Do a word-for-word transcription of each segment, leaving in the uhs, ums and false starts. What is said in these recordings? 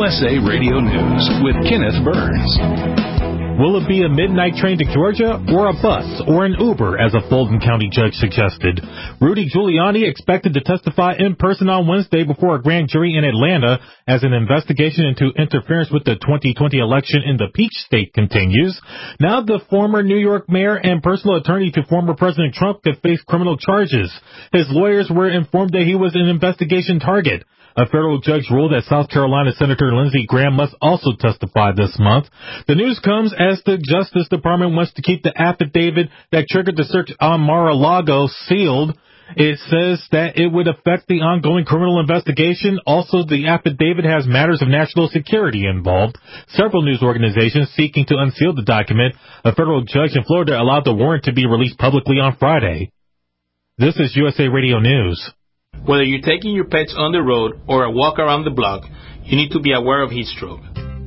S A Radio News with Kenneth Burns. Will it be a midnight train to Georgia or a bus or an Uber, as a Fulton County judge suggested? Rudy Giuliani expected to testify in person on Wednesday before a grand jury in Atlanta as an investigation into interference with the twenty twenty election in the Peach State continues. Now the former New York mayor and personal attorney to former President Trump could face criminal charges. His lawyers were informed that he was an investigation target. A federal judge ruled that South Carolina Senator Lindsey Graham must also testify this month. The news comes as the Justice Department wants to keep the affidavit that triggered the search on Mar-a-Lago sealed. It says that it would affect the ongoing criminal investigation. Also, the affidavit has matters of national security involved. Several news organizations seeking to unseal the document. A federal judge in Florida allowed the warrant to be released publicly on Friday. This is U S A Radio News. Whether you're taking your pets on the road or a walk around the block, you need to be aware of heat stroke.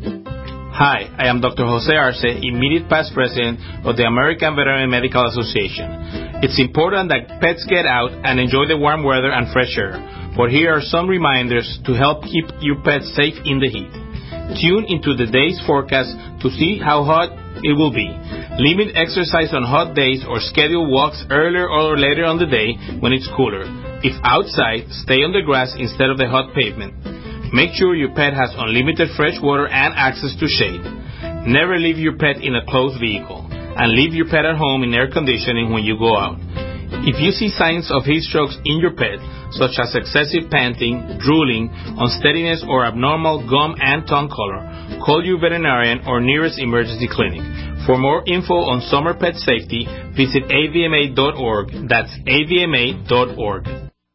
Hi, I am Doctor Jose Arce, immediate past president of the American Veterinary Medical Association. It's important that pets get out and enjoy the warm weather and fresh air, but here are some reminders to help keep your pets safe in the heat. Tune into the day's forecast to see how hot it will be. Limit exercise on hot days or schedule walks earlier or later on the day when it's cooler. If outside, stay on the grass instead of the hot pavement. Make sure your pet has unlimited fresh water and access to shade. Never leave your pet in a closed vehicle, and leave your pet at home in air conditioning when you go out. If you see signs of heat strokes in your pet, such as excessive panting, drooling, unsteadiness, or abnormal gum and tongue color, call your veterinarian or nearest emergency clinic. For more info on summer pet safety, visit A V M A dot org. That's A V M A dot org.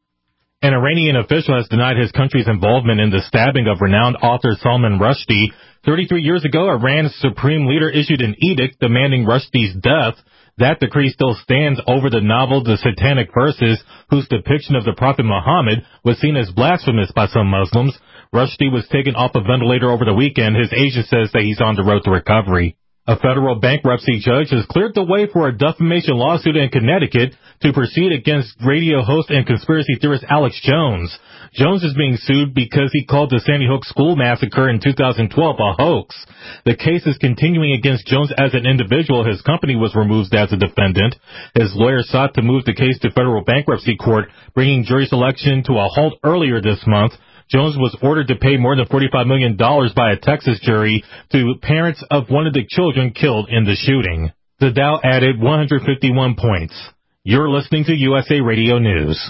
An Iranian official has denied his country's involvement in the stabbing of renowned author Salman Rushdie. thirty-three years ago, Iran's supreme leader issued an edict demanding Rushdie's death. That decree still stands over the novel The Satanic Verses, whose depiction of the Prophet Muhammad was seen as blasphemous by some Muslims. Rushdie was taken off a ventilator over the weekend. His agent says that he's on the road to recovery. A federal bankruptcy judge has cleared the way for a defamation lawsuit in Connecticut to proceed against radio host and conspiracy theorist Alex Jones. Jones is being sued because he called the Sandy Hook school massacre in two thousand twelve a hoax. The case is continuing against Jones as an individual. His company was removed as a defendant. His lawyer sought to move the case to federal bankruptcy court, bringing jury selection to a halt earlier this month. Jones was ordered to pay more than forty-five million dollars by a Texas jury to parents of one of the children killed in the shooting. The Dow added one hundred fifty-one points. You're listening to U S A Radio News.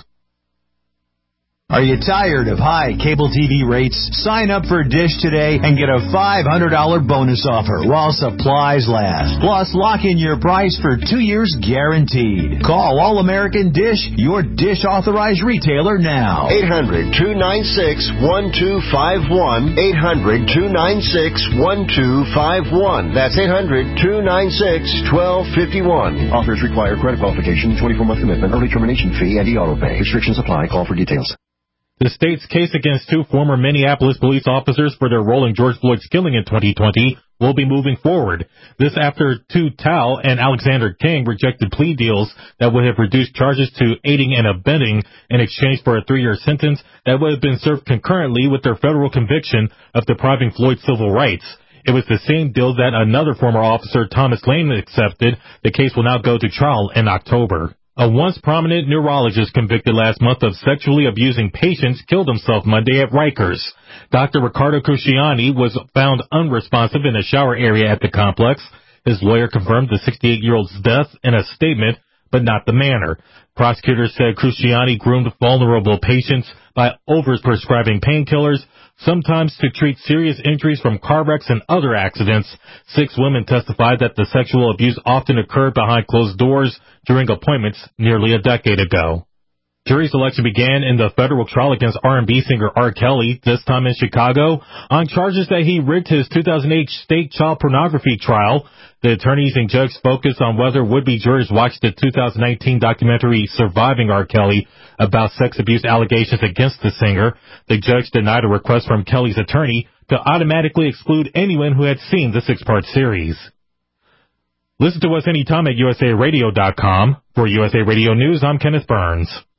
Are you tired of high cable T V rates? Sign up for Dish today and get a five hundred dollars bonus offer while supplies last. Plus, lock in your price for two years guaranteed. Call All American Dish, your Dish authorized retailer now. eight hundred, two nine six, one two five one. eight hundred, two nine six, one two five one. That's eight hundred, two nine six, one two five one. Offers require credit qualification, twenty-four month commitment, early termination fee, and e-auto pay. Restrictions apply. Call for details. The state's case against two former Minneapolis police officers for their role in George Floyd's killing in twenty twenty will be moving forward. This after Tu Tao and Alexander King rejected plea deals that would have reduced charges to aiding and abetting in exchange for a three-year sentence that would have been served concurrently with their federal conviction of depriving Floyd's civil rights. It was the same deal that another former officer, Thomas Lane, accepted. The case will now go to trial in October. A once prominent neurologist convicted last month of sexually abusing patients killed himself Monday at Rikers. Doctor Ricardo Cruciani was found unresponsive in a shower area at the complex. His lawyer confirmed the sixty-eight-year-old's death in a statement, but not the manner. Prosecutors said Cruciani groomed vulnerable patients by overprescribing painkillers, sometimes to treat serious injuries from car wrecks and other accidents. Six women testified that the sexual abuse often occurred behind closed doors during appointments nearly a decade ago. Jury selection began in the federal trial against R and B singer R. Kelly, this time in Chicago, on charges that he rigged his two thousand eight state child pornography trial. The attorneys and judge focused on whether would-be jurors watched the two thousand nineteen documentary Surviving R. Kelly about sex abuse allegations against the singer. The judge denied a request from Kelly's attorney to automatically exclude anyone who had seen the six-part series. Listen to us anytime at U S A radio dot com. For U S A Radio News, I'm Kenneth Burns.